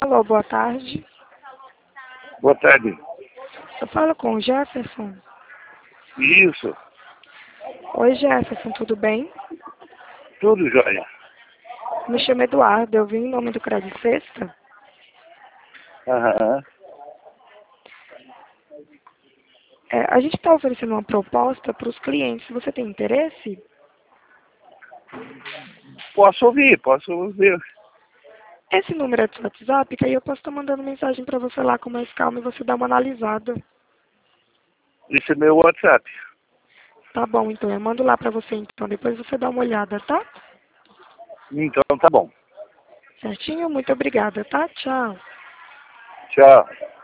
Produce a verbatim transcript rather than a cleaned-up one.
Alô, boa tarde. Boa tarde. Eu falo com o Jefferson. Isso, Oi, Jefferson, tudo bem? tudo jóia. Me chamo Eduardo, eu vim em nome do Crédito Sexta. Aham. É, a gente está oferecendo uma proposta para os clientes. Você tem interesse? Posso ouvir, posso ouvir. Esse número é do seu WhatsApp, que aí eu posso estar mandando mensagem para você lá com mais calma e você dar uma analisada. Esse é meu WhatsApp. Tá bom, então eu mando lá para você, então depois você dá uma olhada, tá? Então tá bom. Certinho? Muito obrigada, tá? Tchau. Tchau.